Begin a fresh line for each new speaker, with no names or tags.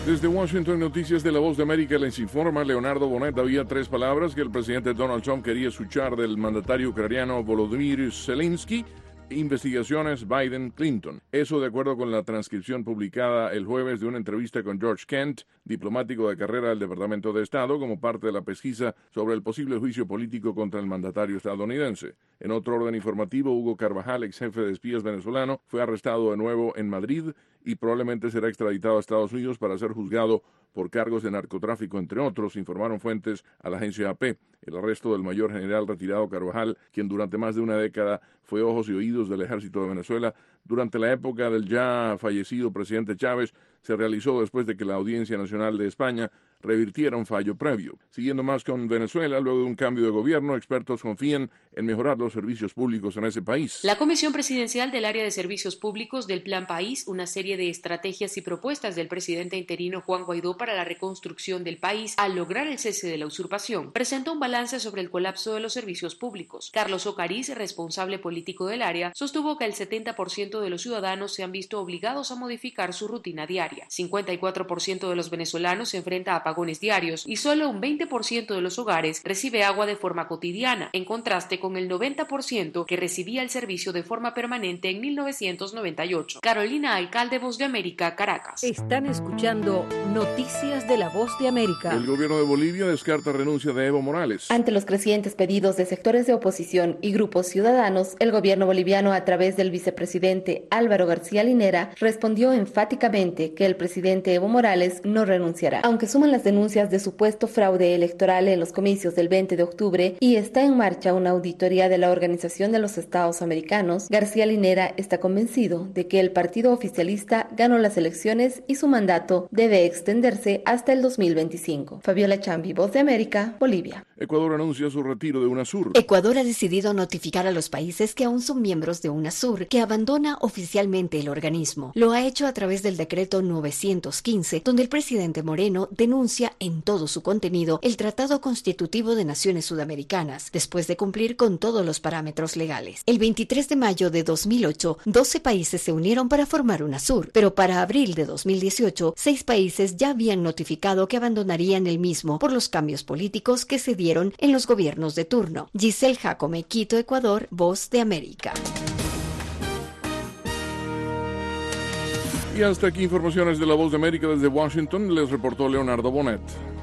Desde Washington, Noticias de la Voz de América les informa Leonardo Bonet. Había 3 palabras que el presidente Donald Trump quería escuchar del mandatario ucraniano Volodymyr Zelensky: investigaciones Biden-Clinton. Eso de acuerdo con la transcripción publicada el jueves de una entrevista con George Kent, diplomático de carrera del Departamento de Estado, como parte de la pesquisa sobre el posible juicio político contra el mandatario estadounidense. En otro orden informativo, Hugo Carvajal, ex jefe de espías venezolano, fue arrestado de nuevo en Madrid y probablemente será extraditado a Estados Unidos para ser juzgado por cargos de narcotráfico, entre otros, informaron fuentes a la agencia AP. El arresto del mayor general retirado Carvajal, quien durante más de una década fue ojos y oídos del ejército de Venezuela durante la época del ya fallecido presidente Chávez, se realizó después de que la Audiencia Nacional de España revirtiera un fallo previo. Siguiendo más con Venezuela, luego de un cambio de gobierno, expertos confían en mejorar los servicios públicos en ese país.
La Comisión Presidencial del Área de Servicios Públicos del Plan País, una serie de estrategias y propuestas del presidente interino Juan Guaidó para la reconstrucción del país al lograr el cese de la usurpación, presentó un balance sobre el colapso de los servicios públicos. Carlos Ocariz, responsable político del área, sostuvo que el 70% de los ciudadanos se han visto obligados a modificar su rutina diaria. 54% de los venezolanos se enfrenta a apagones diarios y solo un 20% de los hogares recibe agua de forma cotidiana, en contraste con el 90% que recibía el servicio de forma permanente en 1998. Carolina Alcalde, Voz de América, Caracas.
Están escuchando Noticias de la Voz de América.
El gobierno de Bolivia descarta renuncia de Evo Morales.
Ante los crecientes pedidos de sectores de oposición y grupos ciudadanos, el gobierno boliviano, a través del vicepresidente Álvaro García Linera, respondió enfáticamente que el presidente Evo Morales no renunciará. Aunque suman las denuncias de supuesto fraude electoral en los comicios del 20 de octubre y está en marcha una auditoría de la Organización de los Estados Americanos, García Linera está convencido de que el partido oficialista ganó las elecciones y su mandato debe extenderse hasta el 2025. Fabiola Chambi, Voz de América, Bolivia.
Ecuador anuncia su retiro de UNASUR.
Ecuador ha decidido notificar a los países que aún son miembros de UNASUR que abandona oficialmente el organismo. Lo ha hecho a través del decreto 915, donde el presidente Moreno denuncia en todo su contenido el Tratado Constitutivo de Naciones Sudamericanas, después de cumplir con todos los parámetros legales. El 23 de mayo de 2008, 12 países se unieron para formar UNASUR, pero para abril de 2018, 6 países ya habían notificado que abandonarían el mismo por los cambios políticos que se dieron en los gobiernos de turno. Giselle Jacome, Quito, Ecuador, Voz de América.
Y hasta aquí informaciones de la Voz de América desde Washington, les reportó Leonardo Bonet.